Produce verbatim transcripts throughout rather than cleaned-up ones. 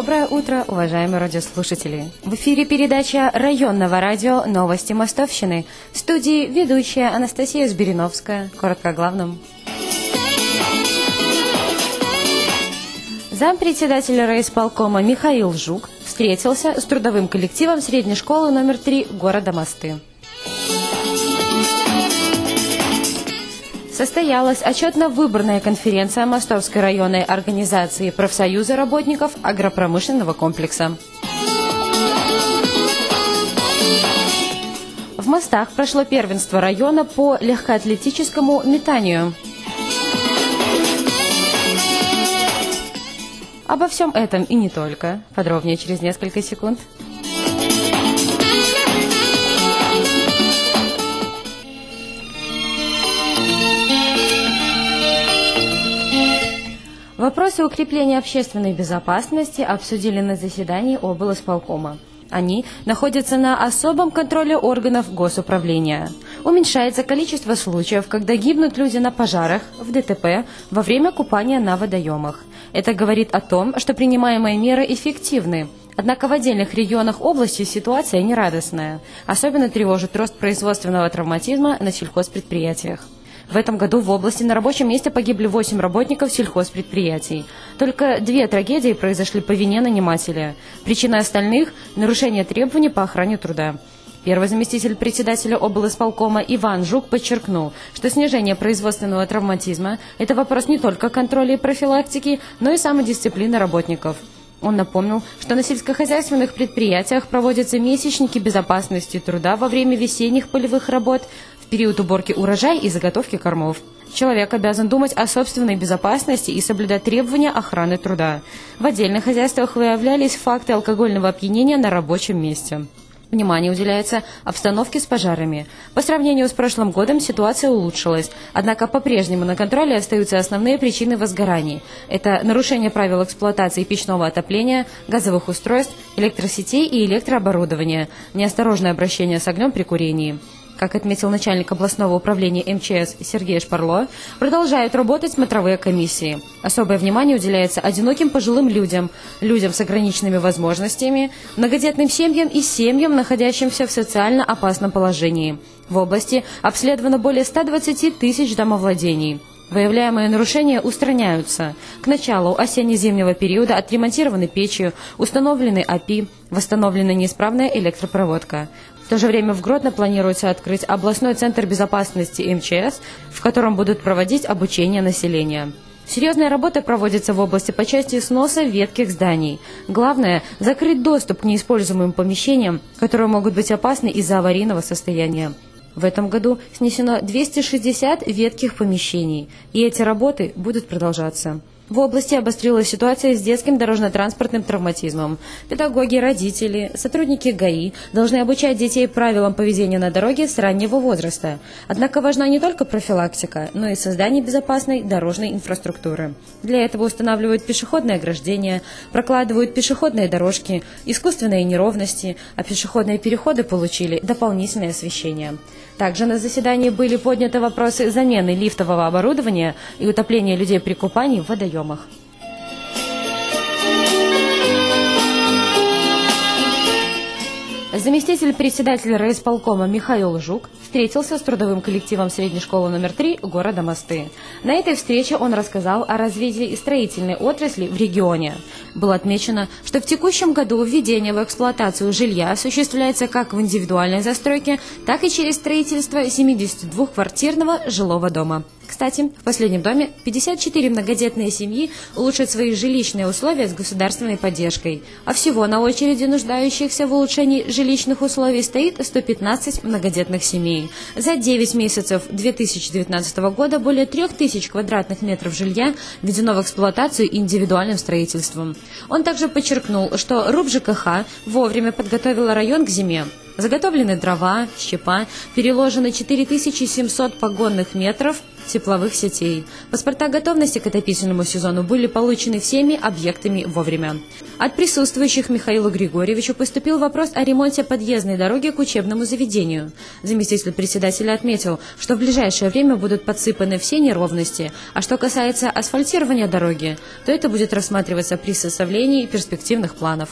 Доброе утро, уважаемые радиослушатели! В эфире передача районного радио «Новости Мостовщины». В студии ведущая Анастасия Збириновская. Коротко о главном. Зампредседателя райисполкома Михаил Жук встретился с трудовым коллективом средней школы номер три города Мосты. Состоялась отчетно-выборная конференция Мостовской районной организации профсоюза работников агропромышленного комплекса. В Мостах прошло первенство района по легкоатлетическому метанию. Обо всем этом и не только. Подробнее через несколько секунд. Вопросы укрепления общественной безопасности обсудили на заседании облисполкома. Они находятся на особом контроле органов госуправления. Уменьшается количество случаев, когда гибнут люди на пожарах, в ДТП, во время купания на водоемах. Это говорит о том, что принимаемые меры эффективны. Однако в отдельных регионах области ситуация нерадостная. Особенно тревожит рост производственного травматизма на сельхозпредприятиях. В этом году в области на рабочем месте погибли восемь работников сельхозпредприятий. Только две трагедии произошли по вине нанимателя. Причина остальных – нарушение требований по охране труда. Первый заместитель председателя облисполкома Иван Жук подчеркнул, что снижение производственного травматизма – это вопрос не только контроля и профилактики, но и самодисциплины работников. Он напомнил, что на сельскохозяйственных предприятиях проводятся месячники безопасности труда во время весенних полевых работ, в период уборки урожая и заготовки кормов. Человек обязан думать о собственной безопасности и соблюдать требования охраны труда. В отдельных хозяйствах выявлялись факты алкогольного опьянения на рабочем месте. Внимание уделяется обстановке с пожарами. По сравнению с прошлым годом ситуация улучшилась, однако по-прежнему на контроле остаются основные причины возгораний. Это нарушение правил эксплуатации печного отопления, газовых устройств, электросетей и электрооборудования, неосторожное обращение с огнем при курении. Как отметил начальник областного управления эм че эс Сергей Шпарло, продолжают работать смотровые комиссии. Особое внимание уделяется одиноким пожилым людям, людям с ограниченными возможностями, многодетным семьям и семьям, находящимся в социально опасном положении. В области обследовано более ста двадцати тысяч домовладений. Выявляемые нарушения устраняются. К началу осенне-зимнего периода отремонтированы печи, установлены о пи, восстановлена неисправная электропроводка. В то же время в Гродно планируется открыть областной центр безопасности эм че эс, в котором будут проводить обучение населения. Серьезная работа проводится в области по части сноса ветхих зданий. Главное – закрыть доступ к неиспользуемым помещениям, которые могут быть опасны из-за аварийного состояния. В этом году снесено двести шестьдесят ветхих помещений, и эти работы будут продолжаться. В области обострилась ситуация с детским дорожно-транспортным травматизмом. Педагоги, родители, сотрудники ГАИ должны обучать детей правилам поведения на дороге с раннего возраста. Однако важна не только профилактика, но и создание безопасной дорожной инфраструктуры. Для этого устанавливают пешеходные ограждения, прокладывают пешеходные дорожки, искусственные неровности, а пешеходные переходы получили дополнительное освещение. Также на заседании были подняты вопросы замены лифтового оборудования и утопления людей при купании в водоемах. Заместитель председателя райисполкома Михаил Жук встретился с трудовым коллективом средней школы номер три города Мосты. На этой встрече он рассказал о развитии строительной отрасли в регионе. Было отмечено, что в текущем году введение в эксплуатацию жилья осуществляется как в индивидуальной застройке, так и через строительство семидесятидвухквартирного жилого дома. Кстати, в последнем доме пятьдесят четыре многодетные семьи улучшат свои жилищные условия с государственной поддержкой. А всего на очереди нуждающихся в улучшении жилищных условий стоит сто пятнадцать многодетных семей. За девять месяцев две тысячи девятнадцатого года более трех тысяч квадратных метров жилья введено в эксплуатацию индивидуальным строительством. Он также подчеркнул, что РУП ЖКХ вовремя подготовила район к зиме. Заготовлены дрова, щепа, переложено четыре тысячи семьсот погонных метров тепловых сетей. Паспорта готовности к отопительному сезону были получены всеми объектами вовремя. От присутствующих Михаилу Григорьевичу поступил вопрос о ремонте подъездной дороги к учебному заведению. Заместитель председателя отметил, что в ближайшее время будут подсыпаны все неровности, а что касается асфальтирования дороги, то это будет рассматриваться при составлении перспективных планов.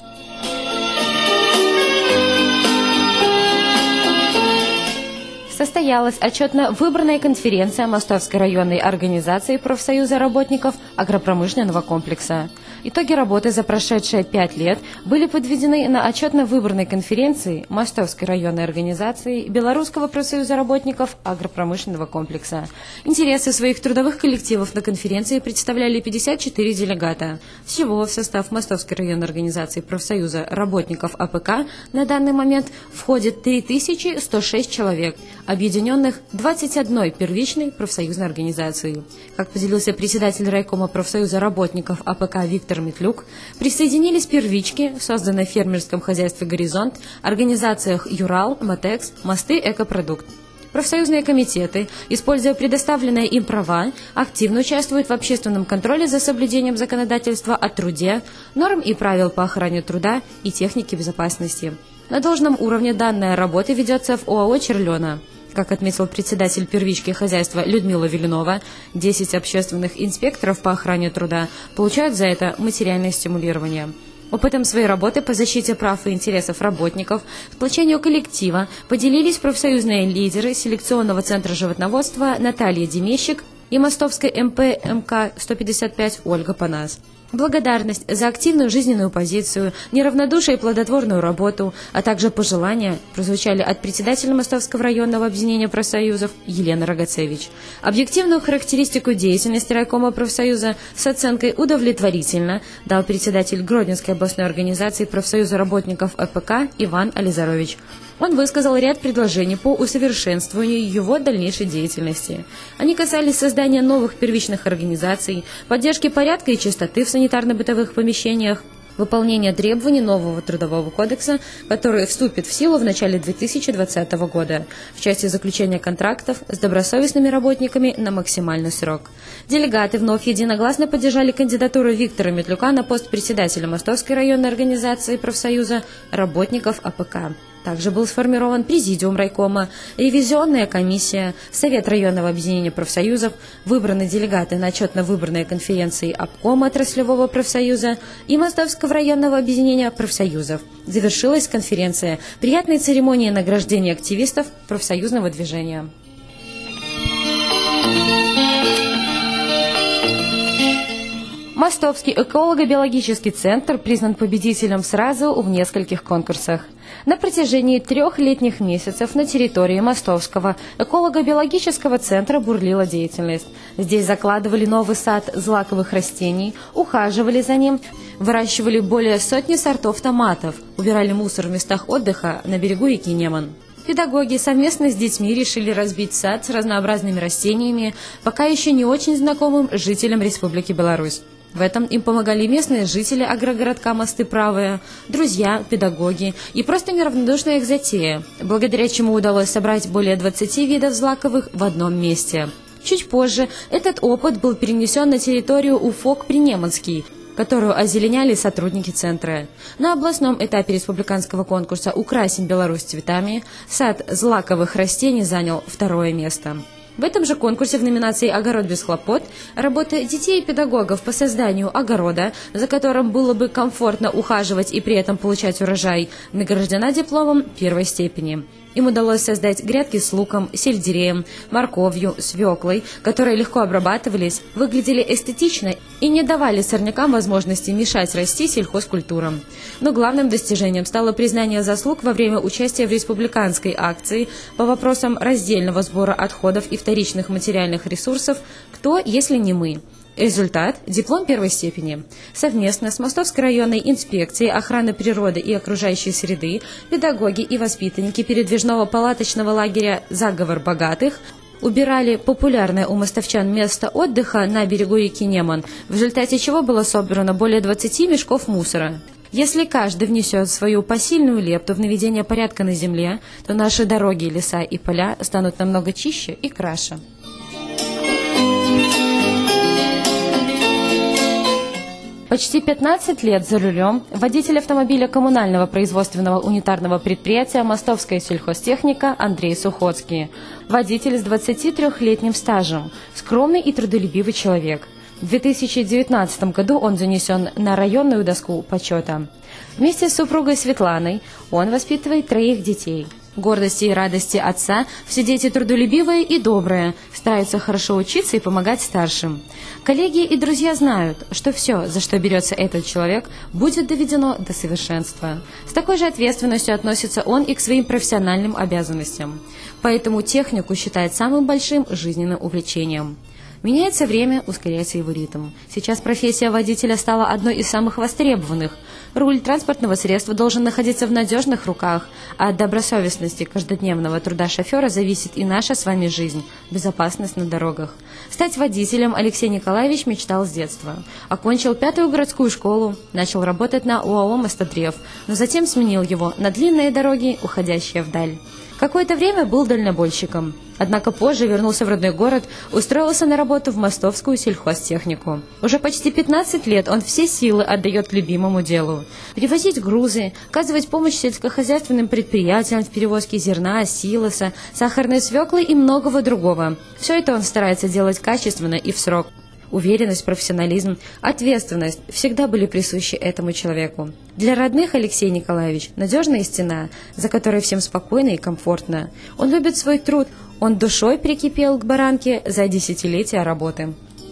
Состоялась отчетно-выборная конференция Мостовской районной организации профсоюза работников агропромышленного комплекса. Итоги работы за прошедшие пять лет были подведены на отчетно-выборной конференции Мостовской районной организации Белорусского профсоюза работников агропромышленного комплекса. Интересы своих трудовых коллективов на конференции представляли пятьдесят четыре делегата. Всего в состав Мостовской районной организации профсоюза работников А П К на данный момент входит три тысячи сто шесть человек, объединенных двадцать одной первичной профсоюзной организацией. Как поделился председатель райкома профсоюза работников А П К Виктор Метлюк, присоединились первички, созданные в фермерском хозяйстве «Горизонт», организациях «Юрал», «Матекс», «Мосты», «Экопродукт». Профсоюзные комитеты, используя предоставленные им права, активно участвуют в общественном контроле за соблюдением законодательства о труде, норм и правил по охране труда и технике безопасности. На должном уровне данная работа ведется в О А О «Черлена». Как отметил председатель первички хозяйства Людмила Виленова, десять общественных инспекторов по охране труда получают за это материальное стимулирование. Опытом своей работы по защите прав и интересов работников, сплочению коллектива поделились профсоюзные лидеры селекционного центра животноводства Наталья Демещик и Мостовской М П М К сто пятьдесят пять Ольга Панас. Благодарность за активную жизненную позицию, неравнодушие и плодотворную работу, а также пожелания прозвучали от председателя Мостовского районного объединения профсоюзов Елены Рогацевич. Объективную характеристику деятельности райкома профсоюза с оценкой «удовлетворительно» дал председатель Гродненской областной организации профсоюза работников А П К Иван Ализарович. Он высказал ряд предложений по усовершенствованию его дальнейшей деятельности. Они касались создания новых первичных организаций, поддержки порядка и чистоты в санитарно-бытовых помещениях, выполнения требований нового трудового кодекса, который вступит в силу в начале две тысячи двадцатого года, в части заключения контрактов с добросовестными работниками на максимальный срок. Делегаты вновь единогласно поддержали кандидатуру Виктора Метлюка на пост председателя Мостовской районной организации профсоюза работников А П К. Также был сформирован президиум райкома, ревизионная комиссия, совет районного объединения профсоюзов, выбраны делегаты на отчетно-выборной конференции обкома отраслевого профсоюза и Мостовского районного объединения профсоюзов. Завершилась конференция приятной церемонией награждения активистов профсоюзного движения. Мостовский эколого-биологический центр признан победителем сразу в нескольких конкурсах. На протяжении трех летних месяцев на территории Мостовского эколого-биологического центра бурлила деятельность. Здесь закладывали новый сад злаковых растений, ухаживали за ним, выращивали более сотни сортов томатов, убирали мусор в местах отдыха на берегу реки Неман. Педагоги совместно с детьми решили разбить сад с разнообразными растениями, пока еще не очень знакомым жителям Республики Беларусь. В этом им помогали местные жители агрогородка Мосты Правые, друзья, педагоги и просто неравнодушная их затея, благодаря чему удалось собрать более двадцати видов злаковых в одном месте. Чуть позже этот опыт был перенесен на территорию Уфок-Принеманский, которую озеленяли сотрудники центра. На областном этапе республиканского конкурса «Украсим Беларусь цветами» сад злаковых растений занял второе место. В этом же конкурсе в номинации «Огород без хлопот» работа детей и педагогов по созданию огорода, за которым было бы комфортно ухаживать и при этом получать урожай, награждена дипломом первой степени. Им удалось создать грядки с луком, сельдереем, морковью, свеклой, которые легко обрабатывались, выглядели эстетично и не давали сорнякам возможности мешать расти сельхозкультурам. Но главным достижением стало признание заслуг во время участия в республиканской акции по вопросам раздельного сбора отходов и вторичных материальных ресурсов «Кто, если не мы?». Результат – диплом первой степени. Совместно с Мостовской районной инспекцией охраны природы и окружающей среды педагоги и воспитанники передвижного палаточного лагеря «Заговор богатых» убирали популярное у мостовчан место отдыха на берегу реки Неман, в результате чего было собрано более двадцати мешков мусора. Если каждый внесет свою посильную лепту в наведение порядка на земле, то наши дороги, леса и поля станут намного чище и краше. Почти пятнадцать лет за рулем водитель автомобиля коммунального производственного унитарного предприятия «Мостовская сельхозтехника» Андрей Сухоцкий. Водитель с двадцатитрёхлетним стажем, скромный и трудолюбивый человек. В две тысячи девятнадцатом году он занесен на районную доску почета. Вместе с супругой Светланой он воспитывает троих детей. Гордости и радости отца, все дети трудолюбивые и добрые, стараются хорошо учиться и помогать старшим. Коллеги и друзья знают, что все, за что берется этот человек, будет доведено до совершенства. С такой же ответственностью относится он и к своим профессиональным обязанностям. Поэтому технику считает самым большим жизненным увлечением. Меняется время, ускоряется его ритм. Сейчас профессия водителя стала одной из самых востребованных. Руль транспортного средства должен находиться в надежных руках, а от добросовестности каждодневного труда шофера зависит и наша с вами жизнь, безопасность на дорогах. Стать водителем Алексей Николаевич мечтал с детства. Окончил пятую городскую школу, начал работать на ОАО «Мостотрев», но затем сменил его на длинные дороги, уходящие вдаль. Какое-то время был дальнобойщиком, однако позже вернулся в родной город, устроился на работу в Мостовскую сельхозтехнику. Уже почти пятнадцать лет он все силы отдает любимому делу. Перевозить грузы, оказывать помощь сельскохозяйственным предприятиям в перевозке зерна, силоса, сахарной свеклы и многого другого. Все это он старается делать качественно и в срок. Уверенность, профессионализм, ответственность всегда были присущи этому человеку. Для родных Алексей Николаевич – надежная стена, за которой всем спокойно и комфортно. Он любит свой труд, он душой прикипел к баранке за десятилетия работы.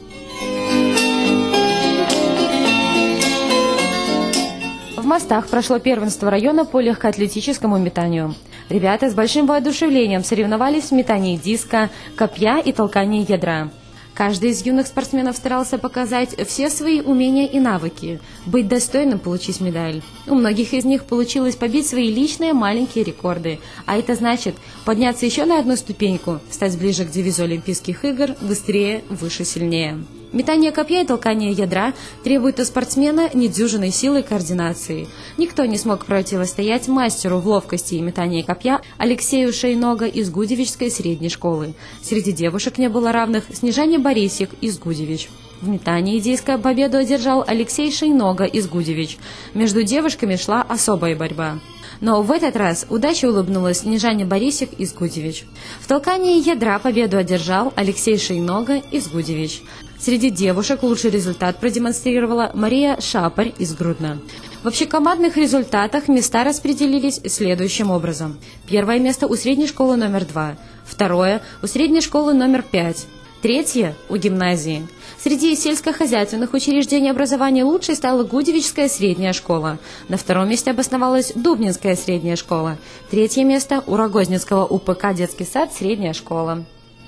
В Мостах прошло первенство района по легкоатлетическому метанию. Ребята с большим воодушевлением соревновались в метании диска, копья и толкании ядра. Каждый из юных спортсменов старался показать все свои умения и навыки, быть достойным получить медаль. У многих из них получилось побить свои личные маленькие рекорды, а это значит подняться еще на одну ступеньку, стать ближе к девизу Олимпийских игр «Быстрее, выше, сильнее». Метание копья и толкание ядра требует у спортсмена недюжинной силы и координации. Никто не смог противостоять мастеру в ловкости и метании копья Алексею Шейнога из Гудевичской средней школы. Среди девушек не было равных Снежане Борисик из Гудевич. В метании диска победу одержал Алексей Шейнога из Гудевич. Между девушками шла особая борьба. Но в этот раз удача улыбнулась Снежане Борисик из Гудевич. В толкании ядра победу одержал Алексей Шейнога из Гудевич. Среди девушек лучший результат продемонстрировала Мария Шапарь из Грудно. В общекомандных результатах места распределились следующим образом. Первое место у средней школы номер два, второе у средней школы номер пять, третье у гимназии. Среди сельскохозяйственных учреждений образования лучшей стала Гудевичская средняя школа. На втором месте обосновалась Дубнинская средняя школа. Третье место у Рогозницкого УПК детский сад средняя школа.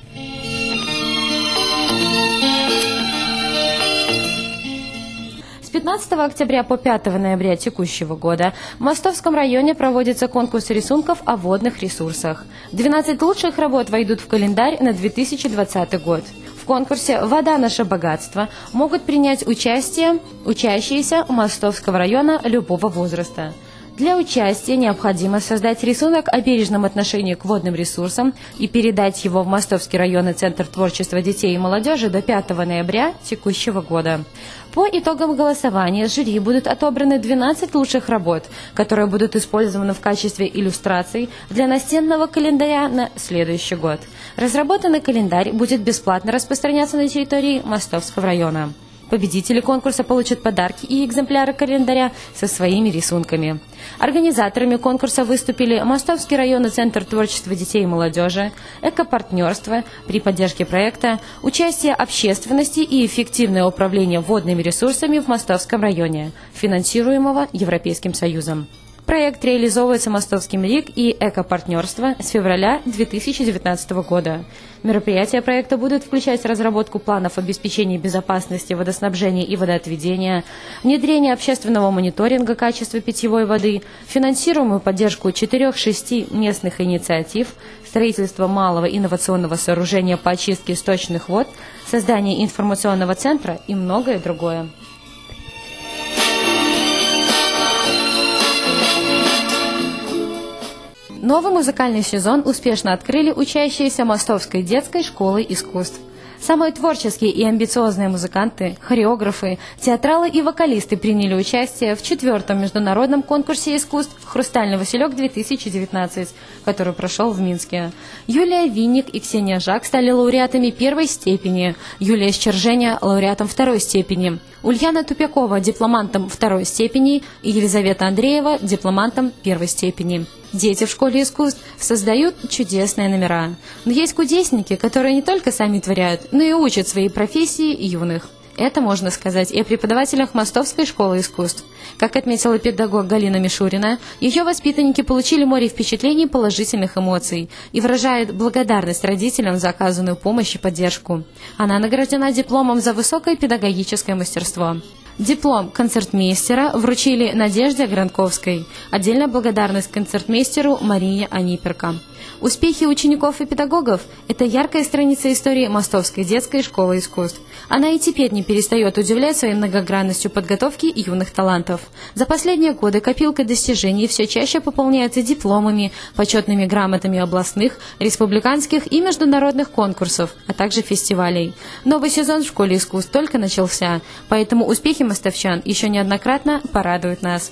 С пятнадцатого октября по пятого ноября текущего года в Мостовском районе проводится конкурс рисунков о водных ресурсах. двенадцать лучших работ войдут в календарь на две тысячи двадцатый год. В конкурсе «Вода – наше богатство» могут принять участие учащиеся Мостовского района любого возраста. Для участия необходимо создать рисунок о бережном отношении к водным ресурсам и передать его в Мостовский районный центр творчества детей и молодежи до пятого ноября текущего года. По итогам голосования жюри будут отобраны двенадцать лучших работ, которые будут использованы в качестве иллюстраций для настенного календаря на следующий год. Разработанный календарь будет бесплатно распространяться на территории Мостовского района. Победители конкурса получат подарки и экземпляры календаря со своими рисунками. Организаторами конкурса выступили Мостовский районный центр творчества детей и молодежи, экопартнерство при поддержке проекта, участие общественности и эффективное управление водными ресурсами в Мостовском районе, финансируемого Европейским Союзом. Проект реализовывается Мостовским РИК и «Экопартнерство» с февраля две тысячи девятнадцатого года. Мероприятия проекта будут включать разработку планов обеспечения безопасности водоснабжения и водоотведения, внедрение общественного мониторинга качества питьевой воды, финансируемую поддержку четырех-шести местных инициатив, строительство малого инновационного сооружения по очистке сточных вод, создание информационного центра и многое другое. Новый музыкальный сезон успешно открыли учащиеся Мостовской детской школы искусств. Самые творческие и амбициозные музыканты, хореографы, театралы и вокалисты приняли участие в четвертом международном конкурсе искусств «Хрустальный Василек-две тысячи девятнадцать», который прошел в Минске. Юлия Винник и Ксения Жак стали лауреатами первой степени, Юлия Счерженя – лауреатом второй степени, Ульяна Тупякова – дипломантом второй степени и Елизавета Андреева – дипломантом первой степени. Дети в школе искусств создают чудесные номера. Но есть кудесники, которые не только сами творят, но и учат своей профессии юных. Это можно сказать и о преподавателях Мостовской школы искусств. Как отметила педагог Галина Мишурина, ее воспитанники получили море впечатлений и положительных эмоций и выражает благодарность родителям за оказанную помощь и поддержку. Она награждена дипломом за высокое педагогическое мастерство. Диплом концертмейстера вручили Надежде Гранковской. Отдельная благодарность концертмейстеру Марине Аниперко. Успехи учеников и педагогов – это яркая страница истории Мостовской детской школы искусств. Она и теперь не перестает удивлять своей многогранностью подготовки юных талантов. За последние годы копилка достижений все чаще пополняется дипломами, почетными грамотами областных, республиканских и международных конкурсов, а также фестивалей. Новый сезон в школе искусств только начался, поэтому успехи мостовчан еще неоднократно порадуют нас.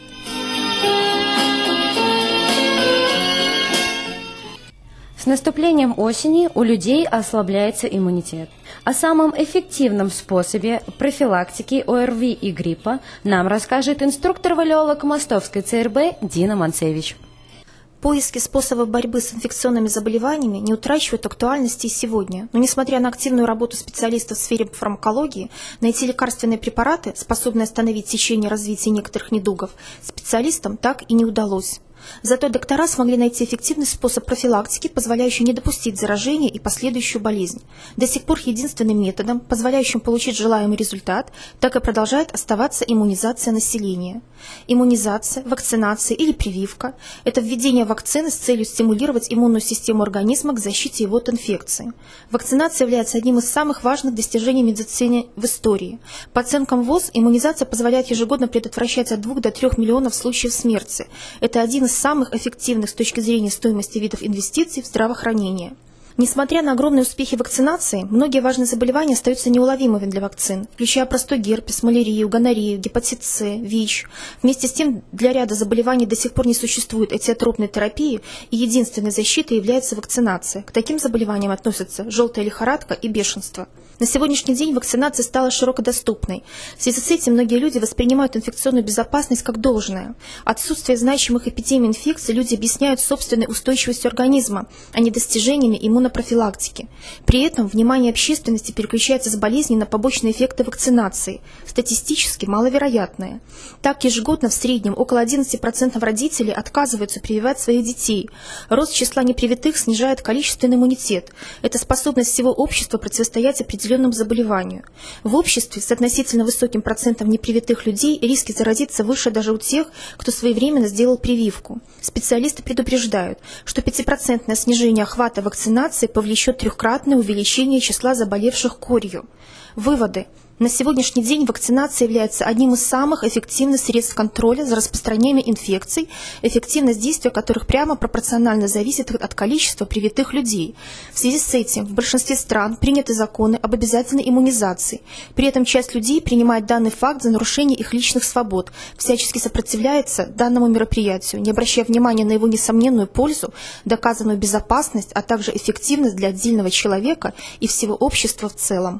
С наступлением осени у людей ослабляется иммунитет. О самом эффективном способе профилактики ОРВИ и гриппа нам расскажет инструктор-валеолог Мостовской ЦРБ Дина Манцевич. Поиски способов борьбы с инфекционными заболеваниями не утрачивают актуальности и сегодня. Но несмотря на активную работу специалистов в сфере фармакологии, найти лекарственные препараты, способные остановить течение развития некоторых недугов, специалистам так и не удалось. Зато доктора смогли найти эффективный способ профилактики, позволяющий не допустить заражения и последующую болезнь. До сих пор единственным методом, позволяющим получить желаемый результат, так и продолжает оставаться иммунизация населения. Иммунизация, вакцинация или прививка – это введение вакцины с целью стимулировать иммунную систему организма к защите его от инфекции. Вакцинация является одним из самых важных достижений медицины в истории. По оценкам ВОЗ, иммунизация позволяет ежегодно предотвращать от двух до трёх миллионов случаев смерти. Это один из самых эффективных с точки зрения стоимости видов инвестиций в здравоохранение. Несмотря на огромные успехи вакцинации, многие важные заболевания остаются неуловимыми для вакцин, включая простой герпес, малярию, гонорею, гепатит С, ВИЧ. Вместе с тем, для ряда заболеваний до сих пор не существует этиотропной терапии, и единственной защитой является вакцинация. К таким заболеваниям относятся желтая лихорадка и бешенство. На сегодняшний день вакцинация стала широко доступной. В связи с этим многие люди воспринимают инфекционную безопасность как должное. Отсутствие значимых эпидемий инфекций люди объясняют собственной устойчивостью организма, а не достижениями иммунопрофилактики. При этом внимание общественности переключается с болезней на побочные эффекты вакцинации, статистически маловероятные. Так, ежегодно в среднем около одиннадцати процентов родителей отказываются прививать своих детей. Рост числа непривитых снижает количественный иммунитет. Это способность всего общества противостоять определенным заболеванию. В обществе с относительно высоким процентом непривитых людей риски заразиться выше даже у тех, кто своевременно сделал прививку. Специалисты предупреждают, что пятипроцентное снижение охвата вакцинации повлечет трехкратное увеличение числа заболевших корью. Выводы. На сегодняшний день вакцинация является одним из самых эффективных средств контроля за распространением инфекций, эффективность действия которых прямо пропорционально зависит от количества привитых людей. В связи с этим в большинстве стран приняты законы об обязательной иммунизации. При этом часть людей принимает данный факт за нарушение их личных свобод, всячески сопротивляется данному мероприятию, не обращая внимания на его несомненную пользу, доказанную безопасность, а также эффективность для отдельного человека и всего общества в целом.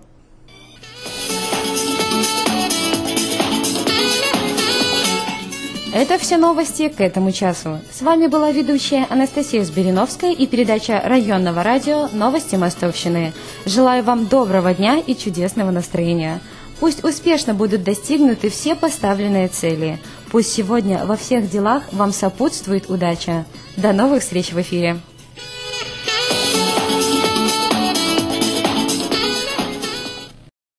Это все новости к этому часу. С вами была ведущая Анастасия Сбериновская и передача районного радио «Новости Мостовщины». Желаю вам доброго дня и чудесного настроения. Пусть успешно будут достигнуты все поставленные цели. Пусть сегодня во всех делах вам сопутствует удача. До новых встреч в эфире.